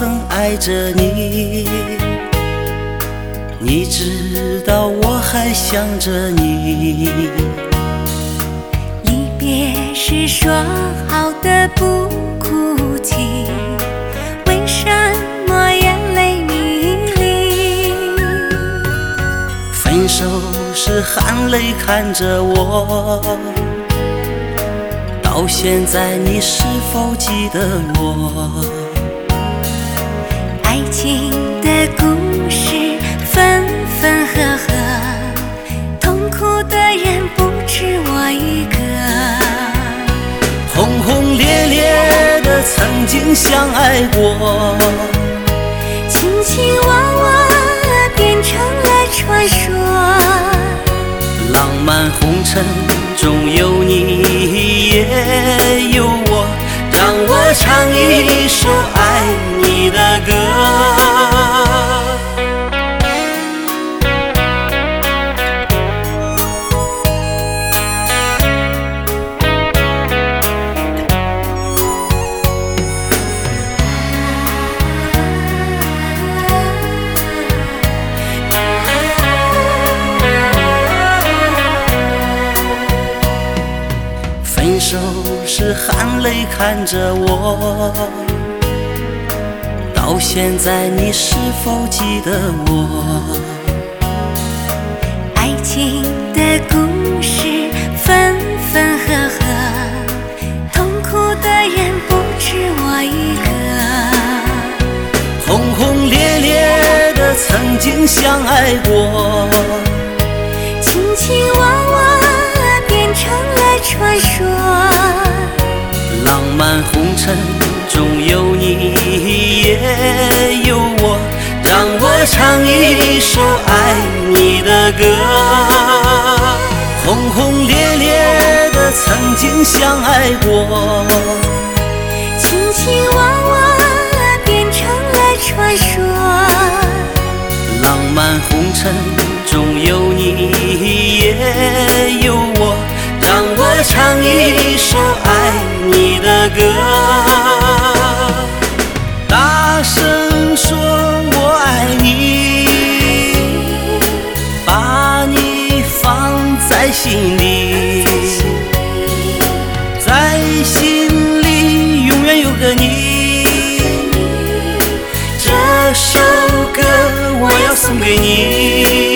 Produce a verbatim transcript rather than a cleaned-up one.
曾爱着你，你知道我还想着你。 离别时说好的不哭泣，为什么眼泪迷离？ 分手时含泪看着我，到现在你是否记得我？ 爱情的故事分分合合，痛苦的人不止我一个。 轰轰烈烈的曾经相爱过， 卿卿我我变成了传说。 浪漫红尘中有你也有我，让我唱一首爱你的歌。分手时含泪看着我，到现在你是否记得我？ 爱情的故事分分合合，痛苦的人不止我一个。 轰轰烈烈的曾经相爱过， 卿卿我我变成了传说。 浪漫红尘中有你也有我，让我唱一首爱你的歌。轰轰烈烈的曾经相爱过， 卿卿我我变成了传说。 浪漫红尘中有你也有我，让我唱一首爱你的歌。大声说我爱你，把你放在心里，在心里永远有个你。这首歌我要送给你。